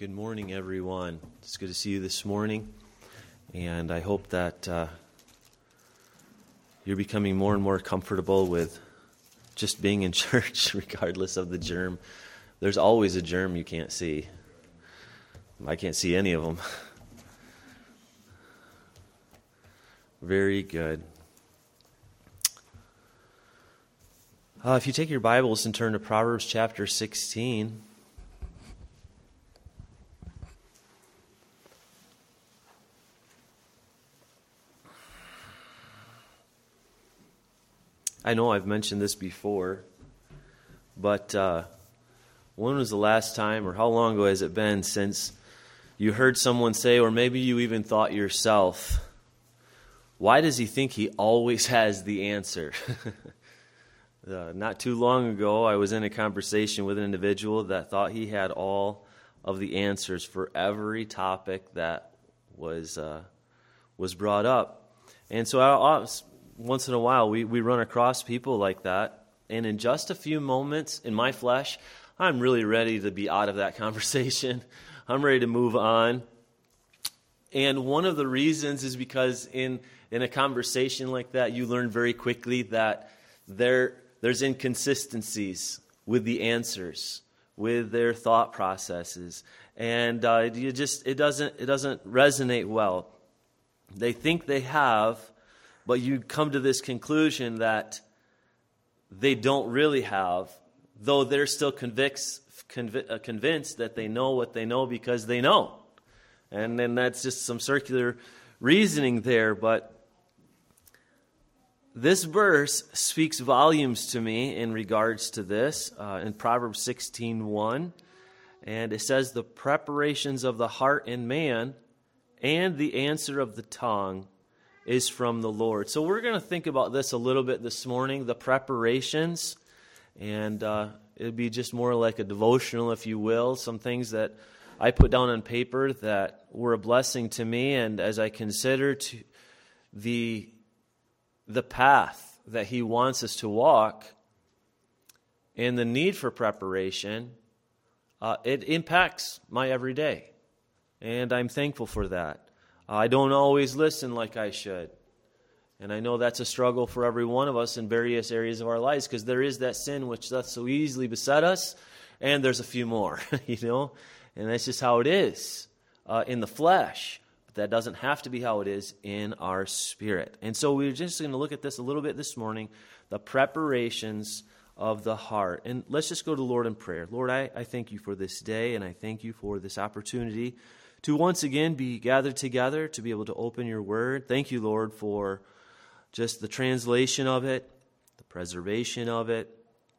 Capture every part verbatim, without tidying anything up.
Good morning, everyone. It's good to see you this morning, and I hope that uh, you're becoming more and more comfortable with just being in church, regardless of the germ. There's always a germ you can't see. I can't see any of them. Very good. Uh, if you take your Bibles and turn to Proverbs chapter sixteen. I know I've mentioned this before, but uh, when was the last time, or how long ago has it been since you heard someone say, or maybe you even thought yourself, why does he think he always has the answer? uh, not too long ago, I was in a conversation with an individual that thought he had all of the answers for every topic that was uh, was brought up. And so I, I was, once in a while, we, we run across people like that, and in just a few moments, in my flesh, I'm really ready to be out of that conversation. I'm ready to move on. And one of the reasons is because in, in a conversation like that, you learn very quickly that there there's inconsistencies with the answers, with their thought processes, and uh, you just it doesn't it doesn't resonate well. They think they have, but you come to this conclusion that they don't really have, though they're still convicts, conv- uh, convinced that they know what they know because they know. And then that's just some circular reasoning there. But this verse speaks volumes to me in regards to this uh, in Proverbs sixteen one. And it says, the preparations of the heart in man and the answer of the tongue is from the Lord. So we're going to think about this a little bit this morning, the preparations, and uh, it'd be just more like a devotional, if you will, some things that I put down on paper that were a blessing to me, and as I consider to the the path that He wants us to walk and the need for preparation, uh, it impacts my everyday, and I'm thankful for that. I don't always listen like I should. And I know that's a struggle for every one of us in various areas of our lives, because there is that sin which doth so easily beset us, and there's a few more, you know. And that's just how it is uh, in the flesh. But that doesn't have to be how it is in our spirit. And so we're just going to look at this a little bit this morning, the preparations of the heart. And let's just go to the Lord in prayer. Lord, I, I thank you for this day, and I thank you for this opportunity to once again be gathered together, to be able to open your word. Thank you, Lord, for just the translation of it, the preservation of it,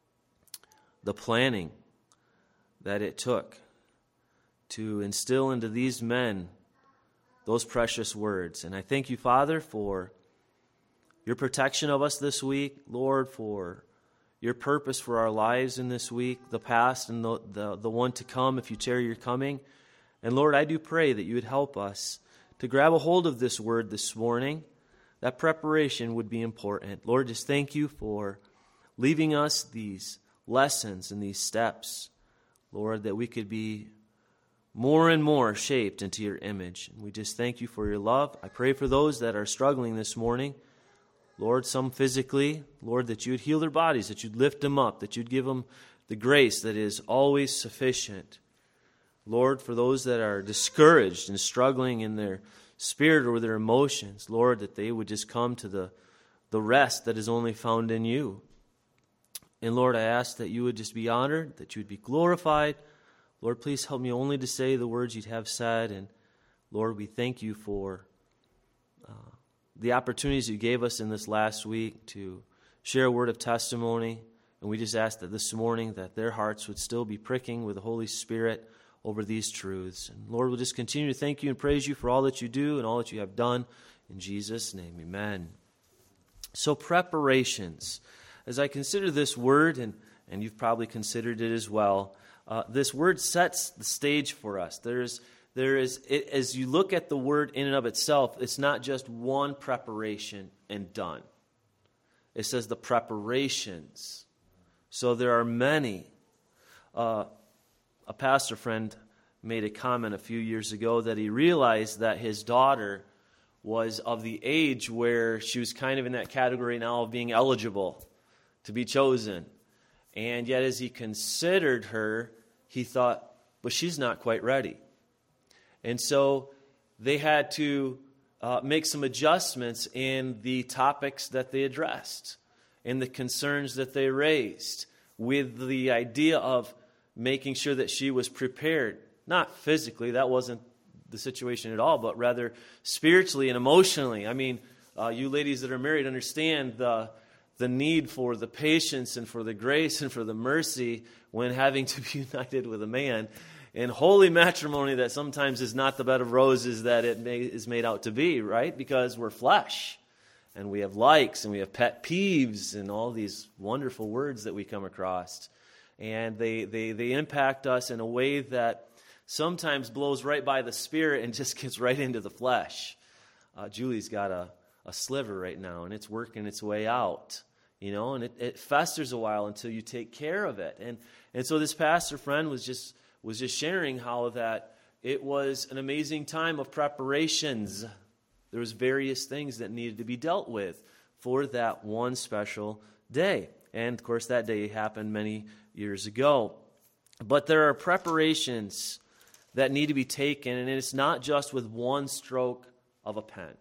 the planning that it took to instill into these men those precious words. And I thank you, Father, for your protection of us this week, Lord, for your purpose for our lives in this week, the past and the, the, the one to come if you tarry your coming. And Lord, I do pray that you would help us to grab a hold of this word this morning. That preparation would be important. Lord, just thank you for leaving us these lessons and these steps, Lord, that we could be more and more shaped into your image. And we just thank you for your love. I pray for those that are struggling this morning, Lord, some physically, Lord, that you would heal their bodies, that you'd lift them up, that you'd give them the grace that is always sufficient. Lord, for those that are discouraged and struggling in their spirit or their emotions, Lord, that they would just come to the, the rest that is only found in you. And Lord, I ask that you would just be honored, that you would be glorified. Lord, please help me only to say the words you'd have said. And Lord, we thank you for uh, the opportunities you gave us in this last week to share a word of testimony. And we just ask that this morning that their hearts would still be pricking with the Holy Spirit over these truths. And Lord, we'll just continue to thank you and praise you for all that you do and all that you have done. In Jesus' name, amen. So preparations. As I consider this word, and, and you've probably considered it as well, uh, this word sets the stage for us. There's, there is, it, as you look at the word in and of itself, it's not just one preparation and done. It says the preparations. So there are many. Uh, a pastor friend made a comment a few years ago that he realized that his daughter was of the age where she was kind of in that category now of being eligible to be chosen. And yet as he considered her, he thought, but she's not quite ready. And so they had to uh, make some adjustments in the topics that they addressed, in the concerns that they raised, with the idea of making sure that she was prepared. Not physically, that wasn't the situation at all, but rather spiritually and emotionally. I mean, uh, you ladies that are married understand the, the need for the patience and for the grace and for the mercy when having to be united with a man in holy matrimony that sometimes is not the bed of roses that it may, is made out to be, right? Because we're flesh, and we have likes, and we have pet peeves, and all these wonderful words that we come across. And they, they, they impact us in a way that sometimes blows right by the spirit and just gets right into the flesh. Uh, Julie's got a, a sliver right now, and it's working its way out, you know, and it, it festers a while until you take care of it. And and so this pastor friend was just was just sharing how that it was an amazing time of preparations. There was various things that needed to be dealt with for that one special day. And, of course, that day happened many years ago. But there are preparations that need to be taken, and it's not just with one stroke of a pen.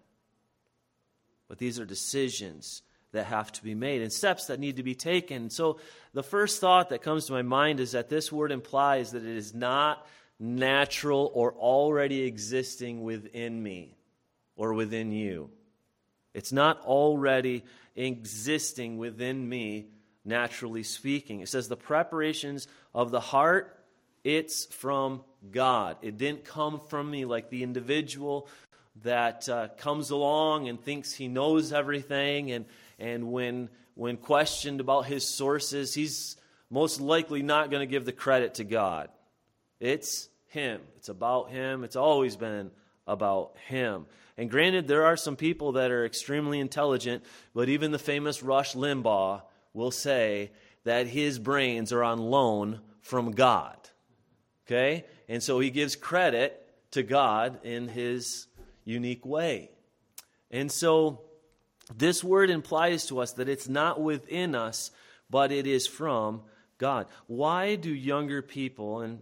But these are decisions that have to be made and steps that need to be taken. So the first thought that comes to my mind is that this word implies that it is not natural or already existing within me or within you. It's not already existing within me, naturally speaking. It says the preparations of the heart, it's from God. It didn't come from me like the individual that uh, comes along and thinks he knows everything, and and when when questioned about his sources, he's most likely not going to give the credit to God. It's him. It's about him. It's always been about him. And granted, there are some people that are extremely intelligent, but even the famous Rush Limbaugh will say that his brains are on loan from God. Okay? And so he gives credit to God in his unique way. And so this word implies to us that it's not within us, but it is from God. Why do younger people, and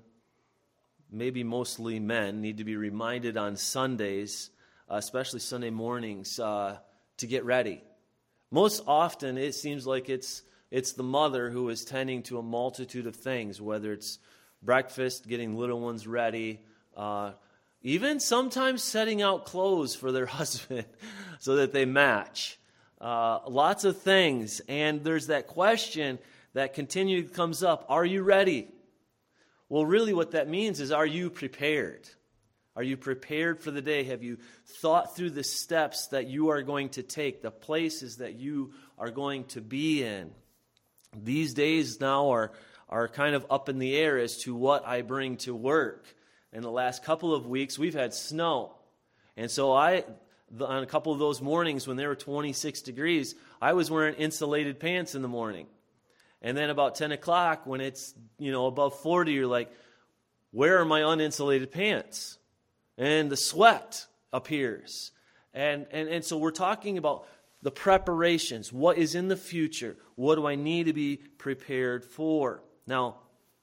maybe mostly men, need to be reminded on Sundays, uh, especially Sunday mornings, uh, to get ready? Most often it seems like it's it's the mother who is tending to a multitude of things, whether it's breakfast, getting little ones ready, uh, even sometimes setting out clothes for their husband so that they match. Uh, lots of things. And there's that question that continually comes up, are you ready? Well, really what that means is, are you prepared? Are you prepared for the day? Have you thought through the steps that you are going to take, the places that you are going to be in? These days now are, are kind of up in the air as to what I bring to work. In the last couple of weeks, we've had snow. And so I, on a couple of those mornings when there were twenty-six degrees, I was wearing insulated pants in the morning. And then about ten o'clock, when it's, you know, above forty, you're like, where are my uninsulated pants? And the sweat appears. And, and, and so we're talking about the preparations. What is in the future? What do I need to be prepared for? Now,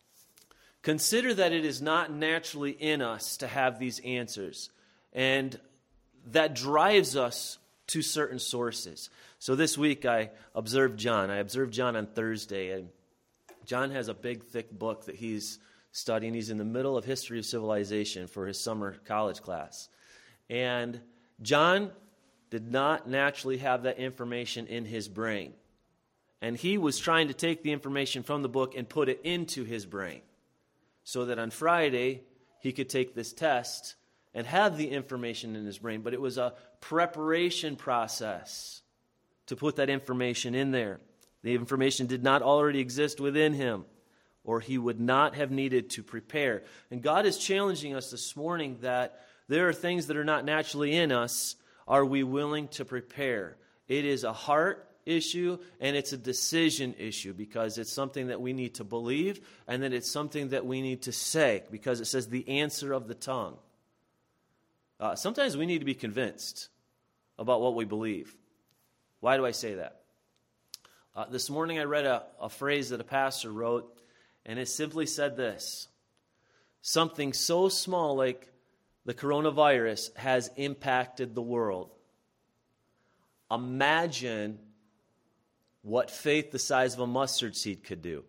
consider that it is not naturally in us to have these answers. And that drives us to certain sources. So this week I observed John. I observed John on Thursday. And John has a big, thick book that he's studying. He's in the middle of History of Civilization for his summer college class. And John did not naturally have that information in his brain. And he was trying to take the information from the book and put it into his brain, so that on Friday he could take this test and have the information in his brain. But it was a preparation process to put that information in there. The information did not already exist within him, or he would not have needed to prepare. And God is challenging us this morning that there are things that are not naturally in us. Are we willing to prepare? It is a heart issue, and it's a decision issue because it's something that we need to believe, and then it's something that we need to say because it says the answer of the tongue. Uh, sometimes we need to be convinced about what we believe. Why do I say that? Uh, this morning I read a, a phrase that a pastor wrote, and it simply said this: something so small like the coronavirus has impacted the world. Imagine what faith the size of a mustard seed could do.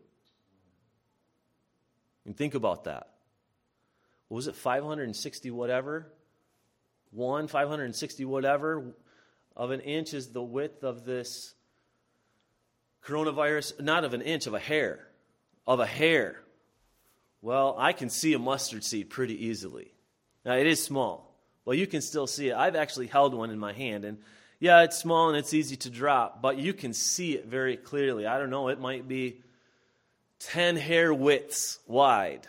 And think about that. What was it, five hundred sixty whatever? One, five hundred sixty whatever of an inch is the width of this coronavirus. Not of an inch, of a hair. Of a hair. Well, I can see a mustard seed pretty easily. Now, it is small. Well, you can still see it. I've actually held one in my hand, and yeah, it's small and it's easy to drop, but you can see it very clearly. I don't know, it might be ten hair widths wide.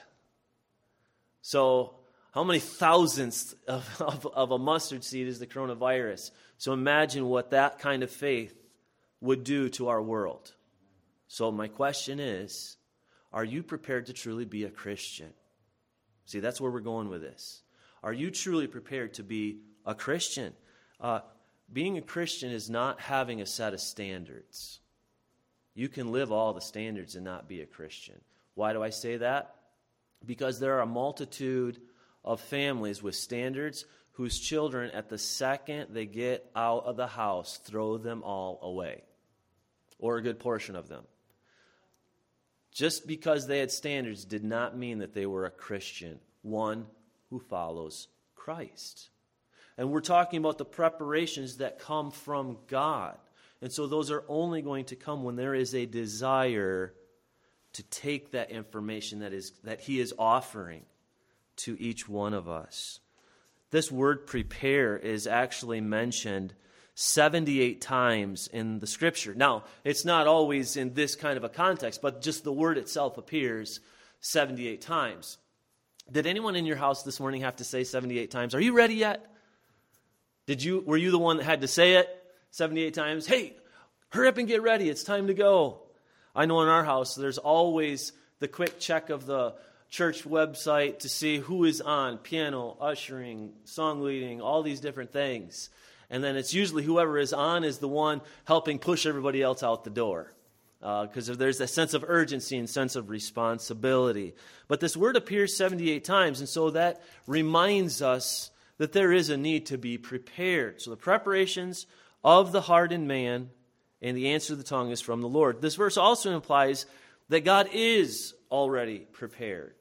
So how many thousandths of, of, of a mustard seed is the coronavirus? So imagine what that kind of faith would do to our world. So my question is, are you prepared to truly be a Christian? See, that's where we're going with this. Are you truly prepared to be a Christian? Uh, being a Christian is not having a set of standards. You can live all the standards and not be a Christian. Why do I say that? Because there are a multitude of families with standards whose children, at the second they get out of the house, throw them all away, or a good portion of them. Just because they had standards did not mean that they were a Christian, one who follows Christ. And we're talking about the preparations that come from God. And so those are only going to come when there is a desire to take that information that is that He is offering to each one of us. This word prepare is actually mentioned seventy-eight times in the Scripture. Now, it's not always in this kind of a context, but just the word itself appears seventy-eight times. Did anyone in your house this morning have to say seventy-eight times, "Are you ready yet?" Did you? Were you the one that had to say it seventy-eight times? "Hey, hurry up and get ready. It's time to go." I know in our house there's always the quick check of the church website to see who is on piano, ushering, song leading, all these different things. And then it's usually whoever is on is the one helping push everybody else out the door. Because uh, there's a sense of urgency and sense of responsibility. But this word appears seventy-eight times, and so that reminds us that there is a need to be prepared. So the preparations of the heart in man and the answer of the tongue is from the Lord. This verse also implies that God is already prepared.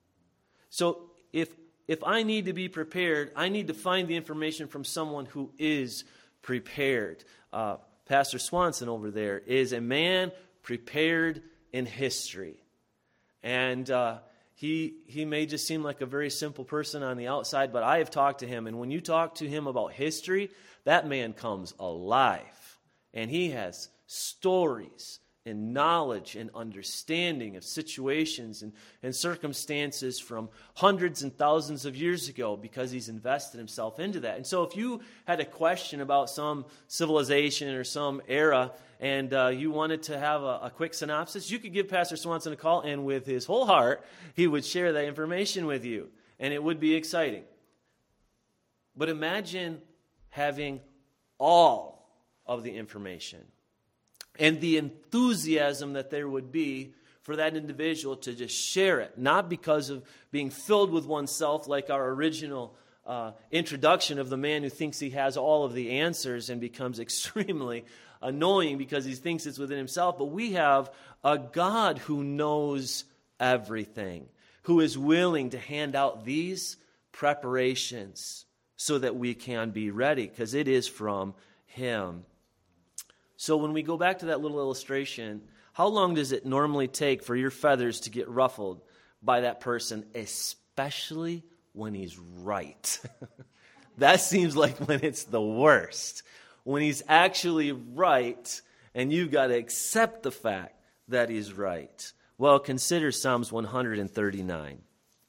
So if if I need to be prepared, I need to find the information from someone who is prepared. Uh, Pastor Swanson over there is a man prepared in history. And uh, he he may just seem like a very simple person on the outside, but I have talked to him, and when you talk to him about history, that man comes alive. And he has stories and knowledge and understanding of situations and, and circumstances from hundreds and thousands of years ago because he's invested himself into that. And so if you had a question about some civilization or some era and uh, you wanted to have a, a quick synopsis, you could give Pastor Swanson a call, and with his whole heart, he would share that information with you. And it would be exciting. But imagine having all of the information and the enthusiasm that there would be for that individual to just share it, not because of being filled with oneself like our original uh, introduction of the man who thinks he has all of the answers and becomes extremely annoying because he thinks it's within himself, but we have a God who knows everything, who is willing to hand out these preparations so that we can be ready, because it is from Him. So when we go back to that little illustration, how long does it normally take for your feathers to get ruffled by that person, especially when he's right? That seems like when it's the worst. When he's actually right, and you've got to accept the fact that he's right. Well, consider Psalms one thirty-nine.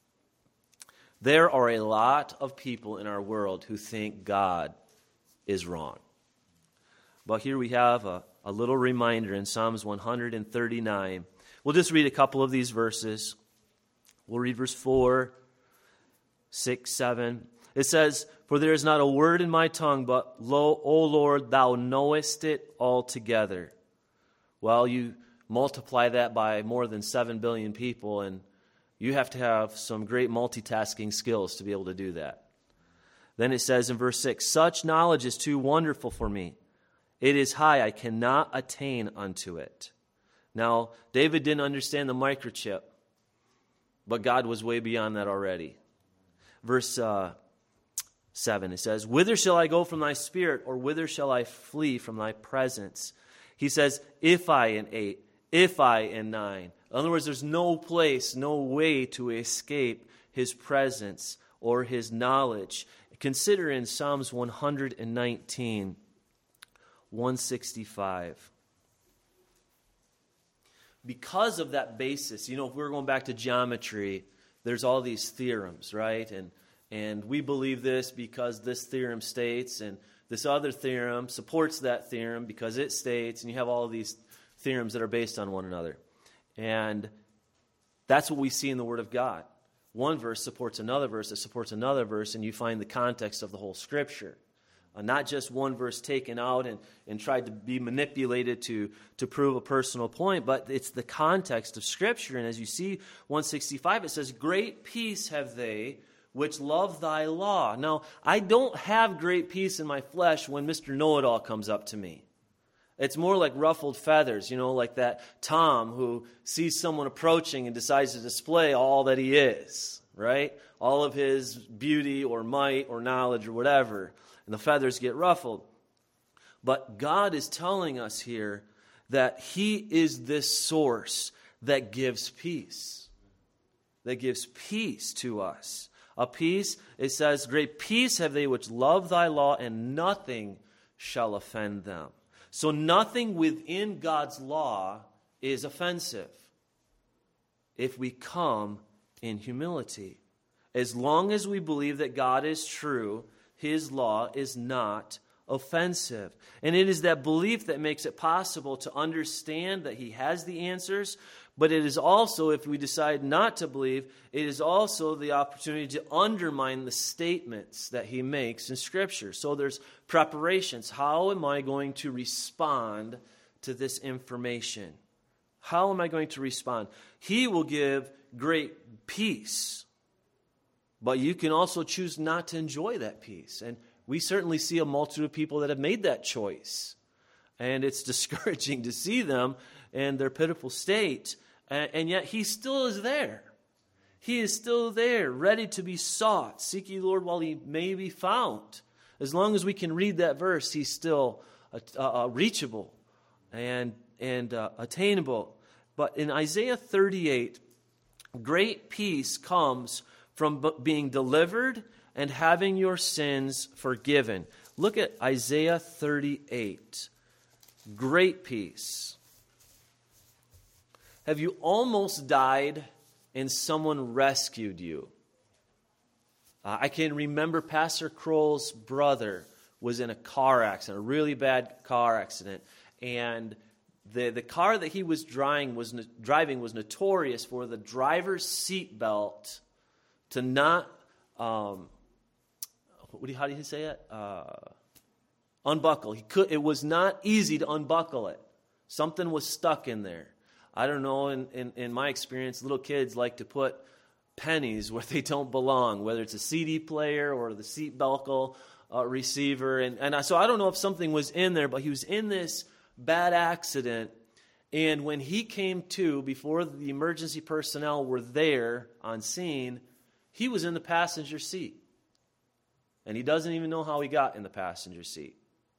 There are a lot of people in our world who think God is wrong. But here we have a, a little reminder in Psalms one thirty-nine. We'll just read a couple of these verses. We'll read verse four, six, seven. It says, "For there is not a word in my tongue, but lo, O Lord, thou knowest it altogether." Well, you multiply that by more than seven billion people, and you have to have some great multitasking skills to be able to do that. Then it says in verse six, "Such knowledge is too wonderful for me. It is high, I cannot attain unto it." Now, David didn't understand the microchip, but God was way beyond that already. Verse uh, seven, it says, "Whither shall I go from thy spirit, or whither shall I flee from thy presence?" He says, if I in eight, if I in nine. In other words, there's no place, no way to escape his presence or his knowledge. Consider in Psalms one nineteen, one sixty-five. Because of that basis, you know, if we're going back to geometry, there's all these theorems, right? And and we believe this because this theorem states, and this other theorem supports that theorem because it states, and you have all of these theorems that are based on one another. And that's what we see in the Word of God. One verse supports another verse that supports another verse, and you find the context of the whole Scripture. Uh, not just one verse taken out and, and tried to be manipulated to, to prove a personal point, but it's the context of Scripture. And as you see, one sixty-five, it says, "Great peace have they which love thy law." Now, I don't have great peace in my flesh when Mister Know-It-All comes up to me. It's more like ruffled feathers, you know, like that Tom who sees someone approaching and decides to display all that he is, right? All of his beauty or might or knowledge or whatever. And the feathers get ruffled. But God is telling us here that He is this source that gives peace. That gives peace to us. A peace, it says, "Great peace have they which love thy law, and nothing shall offend them." So nothing within God's law is offensive if we come in humility. As long as we believe that God is true, His law is not offensive. And it is that belief that makes it possible to understand that He has the answers, but it is also, if we decide not to believe, it is also the opportunity to undermine the statements that He makes in Scripture. So there's preparations. How am I going to respond to this information? How am I going to respond? He will give great peace, but you can also choose not to enjoy that peace. And we certainly see a multitude of people that have made that choice. And it's discouraging to see them and their pitiful state. And yet He still is there. He is still there, ready to be sought. Seek ye the Lord while He may be found. As long as we can read that verse, He's still uh, uh, reachable and, and uh, attainable. But in Isaiah thirty-eight, great peace comes from b- being delivered and having your sins forgiven. Look at Isaiah thirty-eight. Great peace. Have you almost died and someone rescued you? Uh, I can remember Pastor Kroll's brother was in a car accident, a really bad car accident. And the, the car that he was driving was, driving was notorious for the driver's seat belt to not, um, what do you, how do you say it? Uh, unbuckle. He could. It was not easy to unbuckle it. Something was stuck in there. I don't know, in, in, in my experience, little kids like to put pennies where they don't belong, whether it's a C D player or the seat buckle uh, receiver. And, and so I don't know if something was in there, but he was in this bad accident. And when he came to, before the emergency personnel were there on scene, he was in the passenger seat. And he doesn't even know how he got in the passenger seat.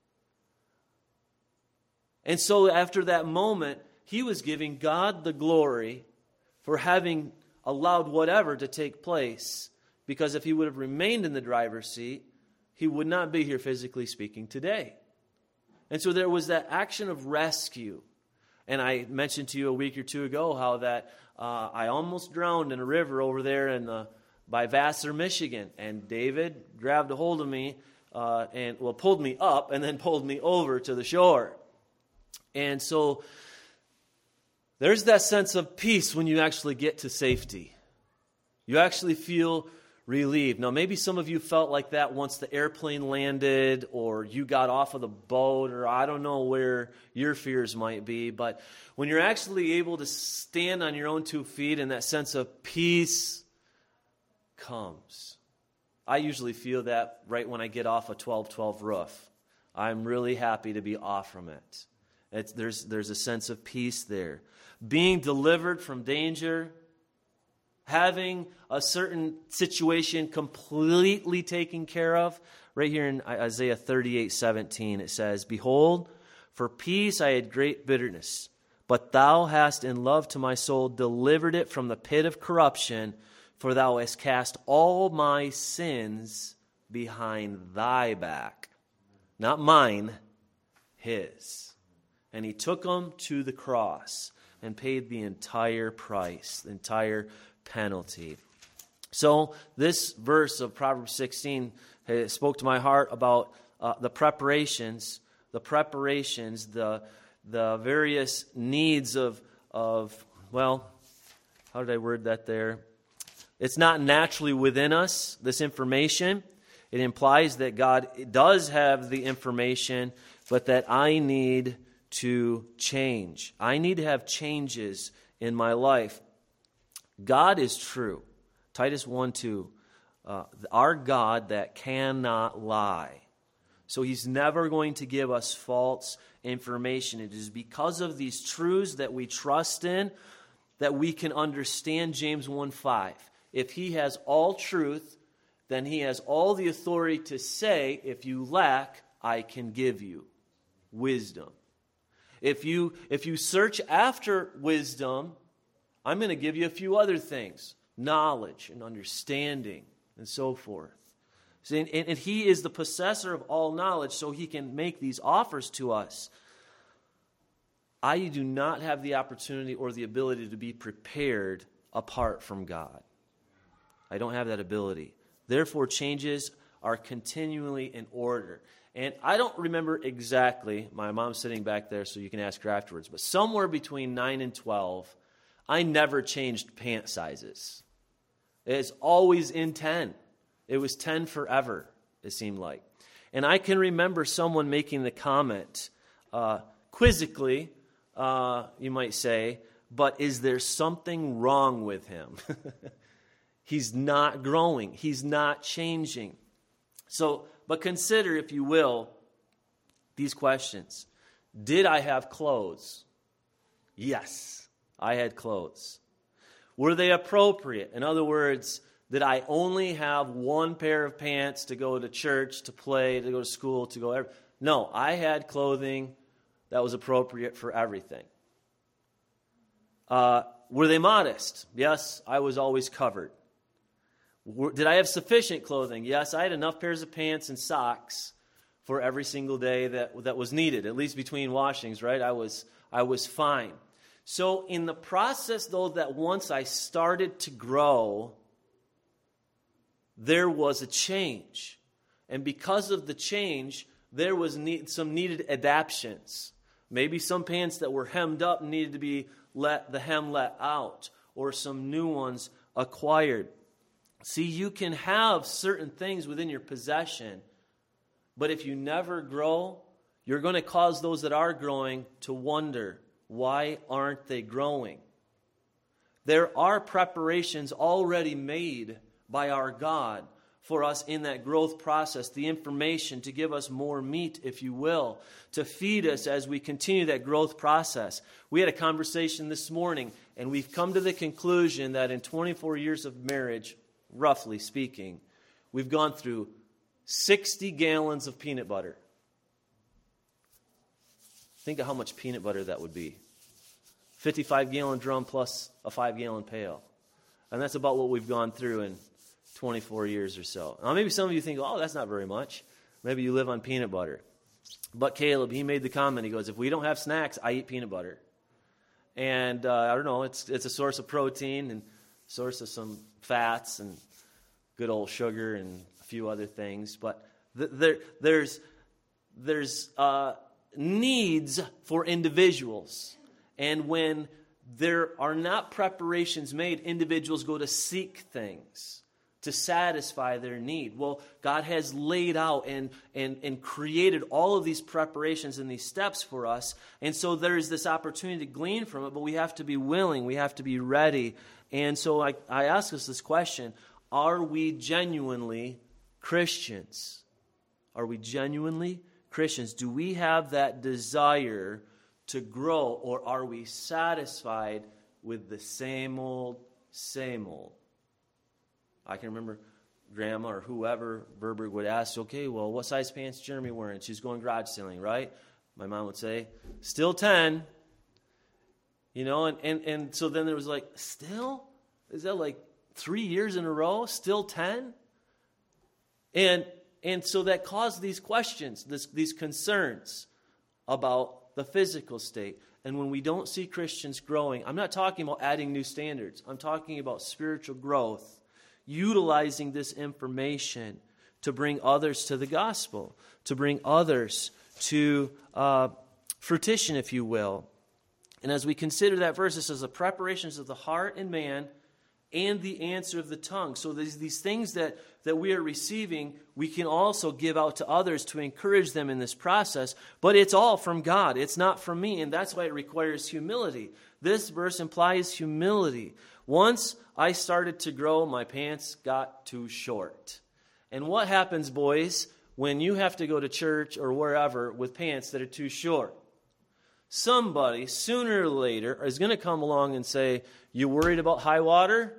And so after that moment, he was giving God the glory for having allowed whatever to take place, because if he would have remained in the driver's seat, he would not be here physically speaking today. And so there was that action of rescue. And I mentioned to you a week or two ago how that uh, I almost drowned in a river over there in the, by Vassar, Michigan. And David grabbed a hold of me uh, and well, pulled me up and then pulled me over to the shore. And so there's that sense of peace when you actually get to safety. You actually feel relieved. Now, maybe some of you felt like that once the airplane landed or you got off of the boat, or I don't know where your fears might be, but when you're actually able to stand on your own two feet and that sense of peace comes. I usually feel that right when I get off a twelve twelve roof. I'm really happy to be off from it. It's, there's, there's a sense of peace there. Being delivered from danger, having a certain situation completely taken care of. Right here in Isaiah thirty-eight seventeen, it says, "Behold, for peace I had great bitterness, but thou hast in love to my soul delivered it from the pit of corruption, for thou hast cast all my sins behind thy back." Not mine, his. And he took them to the cross and paid the entire price, the entire penalty. So this verse of Proverbs sixteen spoke to my heart about uh, the preparations, the preparations, the the various needs of of well, how did I word that there? It's not naturally within us, this information. It implies that God does have the information, but that I need to change. I need to have changes in my life. God is true. Titus one two, uh, our God that cannot lie. So he's never going to give us false information. It is because of these truths that we trust in that we can understand James one five. If he has all truth, then he has all the authority to say, if you lack, I can give you wisdom. If you, if you search after wisdom, I'm going to give you a few other things. Knowledge and understanding and so forth. See, and, and he is the possessor of all knowledge, so he can make these offers to us. I do not have the opportunity or the ability to be prepared apart from God. I don't have that ability. Therefore, changes are continually in order. And I don't remember exactly, my mom's sitting back there so you can ask her afterwards, but somewhere between nine and twelve, I never changed pant sizes. It's always in ten. It was ten forever, it seemed like. And I can remember someone making the comment, uh, quizzically, uh, you might say, but is there something wrong with him? He's not growing. He's not changing. So, but consider, if you will, these questions. Did I have clothes? Yes, I had clothes. Were they appropriate? In other words, did I only have one pair of pants to go to church, to play, to go to school, to go every... No, I had clothing that was appropriate for everything. Uh, were they modest? Yes, I was always covered. Did I have sufficient clothing? Yes, I had enough pairs of pants and socks for every single day that, that was needed, at least between washings, right? I was, I was fine. So in the process, though, that once I started to grow, there was a change. And because of the change, there was need, some needed adaptations. Maybe some pants that were hemmed up needed to be let the hem let out, or some new ones acquired. See, you can have certain things within your possession, but if you never grow, you're going to cause those that are growing to wonder, why aren't they growing? There are preparations already made by our God for us in that growth process, the information to give us more meat, if you will, to feed us as we continue that growth process. We had a conversation this morning, and we've come to the conclusion that in twenty-four years of marriage, roughly speaking, we've gone through sixty gallons of peanut butter. Think of how much peanut butter that would be. fifty-five gallon drum plus a five gallon pail. And that's about what we've gone through in twenty-four years or so. Now, maybe some of you think, oh, that's not very much. Maybe you live on peanut butter. But Caleb, he made the comment, he goes, if we don't have snacks, I eat peanut butter. And uh, I don't know, it's it's a source of protein and source of some fats and good old sugar and a few other things. But There, there's there's uh, needs for individuals. And when there are not preparations made, individuals go to seek things to satisfy their need. Well, God has laid out and, and, and created all of these preparations and these steps for us. And so there is this opportunity to glean from it, but we have to be willing. We have to be ready. And so I, I ask us this question: are we genuinely Christians? Are we genuinely Christians? Do we have that desire to grow, or are we satisfied with the same old, same old? I can remember Grandma or whoever, Verberg, would ask, okay, well, what size pants is Jeremy wearing? She's going garage sailing, right? My mom would say, still ten. You know, and, and, and so then there was like, still? Is that like three years in a row? Still ten? And and so that caused these questions, this, these concerns about the physical state. And when we don't see Christians growing, I'm not talking about adding new standards. I'm talking about spiritual growth, utilizing this information to bring others to the gospel, to bring others to uh, fruition, if you will. And as we consider that verse, it says the preparations of the heart and man and the answer of the tongue. So these, these things that, that we are receiving, we can also give out to others to encourage them in this process. But it's all from God. It's not from me. And that's why it requires humility. This verse implies humility. Once I started to grow, my pants got too short. And what happens, boys, when you have to go to church or wherever with pants that are too short? Somebody, sooner or later, is going to come along and say, you worried about high water?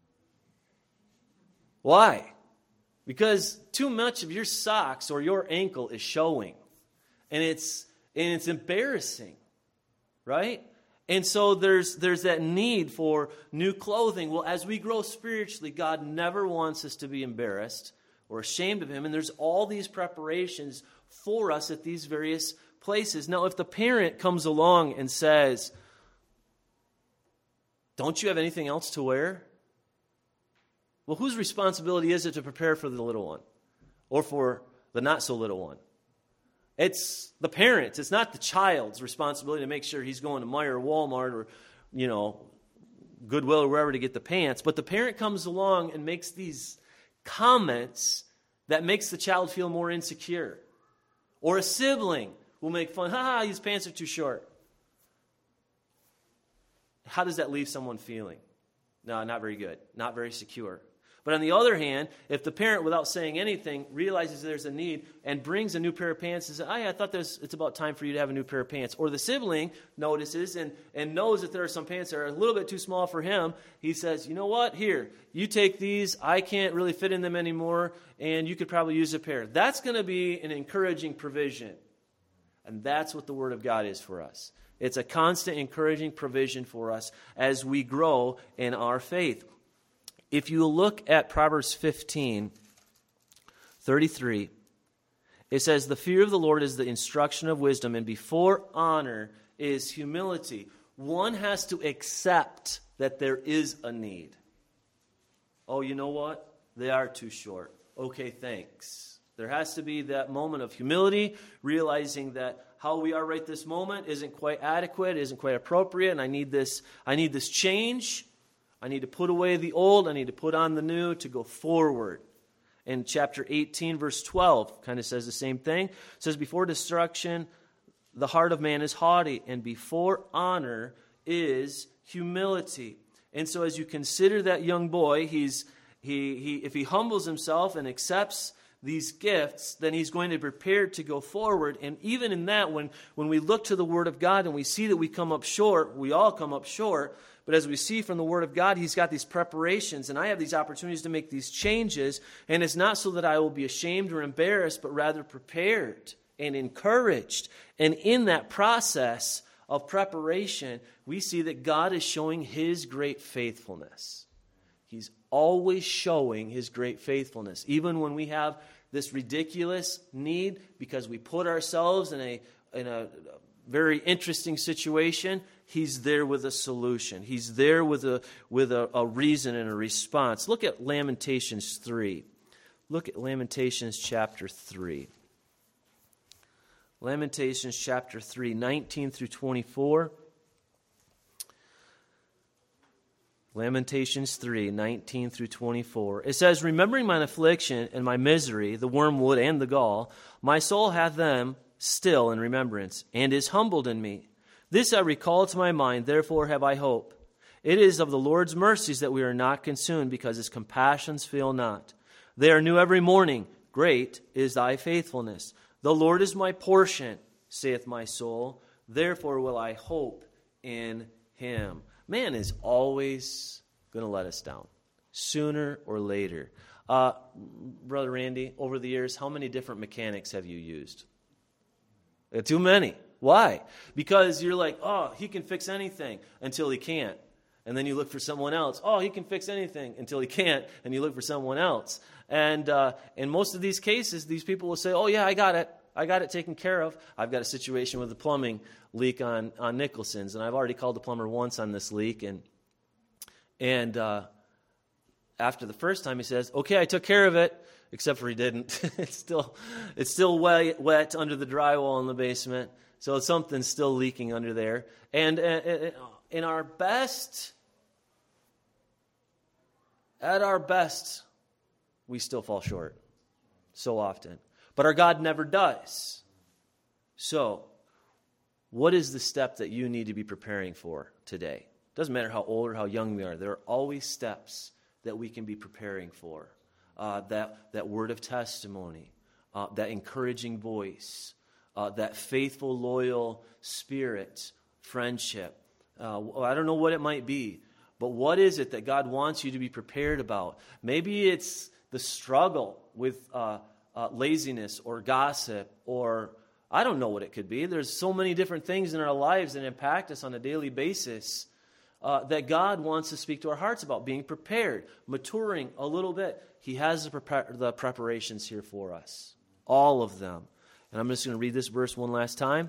Why? Because too much of your socks or your ankle is showing. And it's and it's embarrassing, right? And so there's there's that need for new clothing. Well, as we grow spiritually, God never wants us to be embarrassed or ashamed of Him. And there's all these preparations for us at these various places. Now, if the parent comes along and says, don't you have anything else to wear? Well, whose responsibility is it to prepare for the little one or for the not-so-little one? It's the parent's. It's not the child's responsibility to make sure he's going to Meijer or Walmart or, you know, Goodwill or wherever to get the pants. But the parent comes along and makes these comments that makes the child feel more insecure. Or a sibling will make fun, ha ha, his pants are too short. How does that leave someone feeling? No, not very good, not very secure. But on the other hand, if the parent, without saying anything, realizes there's a need and brings a new pair of pants and says, oh, yeah, I thought there's, it's about time for you to have a new pair of pants. Or the sibling notices and, and knows that there are some pants that are a little bit too small for him. He says, you know what? Here, you take these. I can't really fit in them anymore, and you could probably use a pair. That's going to be an encouraging provision. And that's what the Word of God is for us. It's a constant encouraging provision for us as we grow in our faith. If you look at Proverbs fifteen thirty-three, it says, the fear of the Lord is the instruction of wisdom, and before honor is humility. One has to accept that there is a need. Oh, you know what? They are too short. Okay, thanks. There has to be that moment of humility, realizing that how we are right this moment isn't quite adequate, isn't quite appropriate, and I need this, I need this change. I need to put away the old, I need to put on the new to go forward. And chapter eighteen, verse twelve, kind of says the same thing. It says, before destruction, the heart of man is haughty, and before honor is humility. And so as you consider that young boy, he's he he if he humbles himself and accepts these gifts, then he's going to be prepared to go forward. And even in that, when, when we look to the Word of God and we see that we come up short, we all come up short, but as we see from the Word of God, He's got these preparations, and I have these opportunities to make these changes, and it's not so that I will be ashamed or embarrassed, but rather prepared and encouraged. And in that process of preparation, we see that God is showing His great faithfulness. He's always showing His great faithfulness, even when we have this ridiculous need because we put ourselves in a in a very interesting situation. He's there with a solution. He's there with a with a, a reason and a response. Look at Lamentations three. look at Lamentations chapter three. Lamentations chapter three, nineteen through twenty-four. Lamentations three, nineteen through twenty-four. It says, remembering mine affliction and my misery, the wormwood and the gall, my soul hath them still in remembrance, and is humbled in me. This I recall to my mind, therefore have I hope. It is of the Lord's mercies that we are not consumed, because his compassions fail not. They are new every morning. Great is thy faithfulness. The Lord is my portion, saith my soul. Therefore will I hope in him. Man is always going to let us down, sooner or later. Uh, Brother Randy, over the years, how many different mechanics have you used? Uh, too many. Why? Because you're like, oh, he can fix anything until he can't. And then you look for someone else. Oh, he can fix anything until he can't. And you look for someone else. And uh, in most of these cases, these people will say, oh, yeah, I got it. I got it taken care of. I've got a situation with a plumbing leak on, on Nicholson's, and I've already called the plumber once on this leak. And and uh, after the first time, he says, okay, I took care of it, except for he didn't. it's still it's still wet, wet under the drywall in the basement, so something's still leaking under there. And uh, in our best, at our best, we still fall short so often. But our God never does. So, what is the step that you need to be preparing for today? Doesn't matter how old or how young we are. There are always steps that we can be preparing for. Uh, that, that word of testimony, uh, that encouraging voice, uh, that faithful, loyal spirit, friendship. Uh, I don't know what it might be, but what is it that God wants you to be prepared about? Maybe it's the struggle with uh, uh, laziness or gossip, or I don't know what it could be. There's so many different things in our lives that impact us on a daily basis uh, that God wants to speak to our hearts about, being prepared, maturing a little bit. He has the, prepar- the preparations here for us, all of them. And I'm just going to read this verse one last time,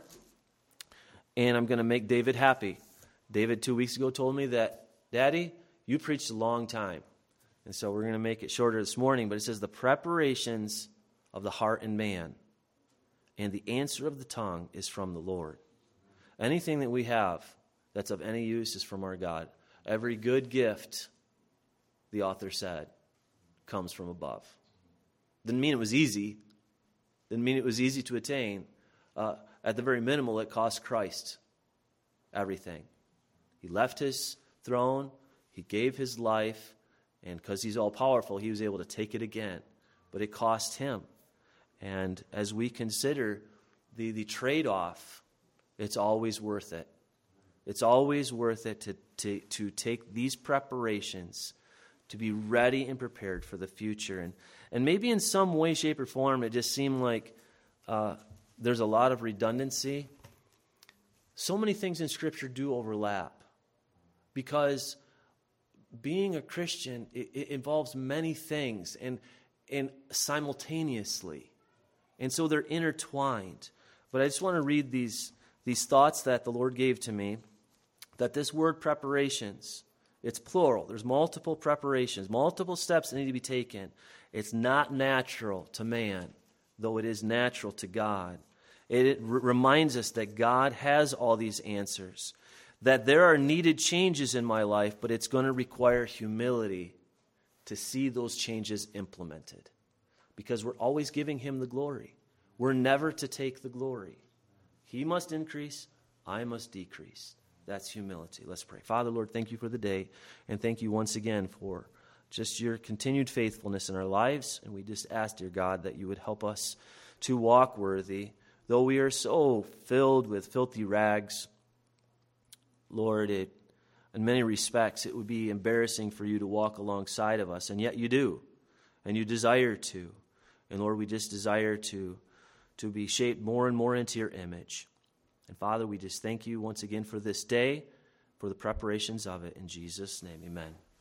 and I'm going to make David happy. David two weeks ago told me that, Daddy, you preached a long time. And so we're going to make it shorter this morning, but it says the preparations of the heart and man, and the answer of the tongue is from the Lord. Anything that we have that's of any use is from our God. Every good gift, the author said, comes from above. Didn't mean it was easy. Didn't mean it was easy to attain. Uh, at the very minimal, it cost Christ everything. He left his throne. He gave his life. And because he's all-powerful, he was able to take it again. But it cost him. And as we consider the, the trade-off, it's always worth it. It's always worth it to, to, to take these preparations, to be ready and prepared for the future. And, and maybe in some way, shape, or form, it just seemed like uh, there's a lot of redundancy. So many things in Scripture do overlap, because being a Christian, it, it involves many things and, and simultaneously. And so they're intertwined. But I just want to read these, these thoughts that the Lord gave to me, that this word preparations, it's plural. There's multiple preparations, multiple steps that need to be taken. It's not natural to man, though it is natural to God. It, it r- reminds us that God has all these answers, that there are needed changes in my life, but it's going to require humility to see those changes implemented, because we're always giving him the glory. We're never to take the glory. He must increase, I must decrease. That's humility. Let's pray. Father, Lord, thank you for the day, and thank you once again for just your continued faithfulness in our lives. And we just ask, dear God, that you would help us to walk worthy, though we are so filled with filthy rags. Lord, it, in many respects, it would be embarrassing for you to walk alongside of us, and yet you do, and you desire to. And Lord, we just desire to, to be shaped more and more into your image. And Father, we just thank you once again for this day, for the preparations of it. In Jesus' name, amen.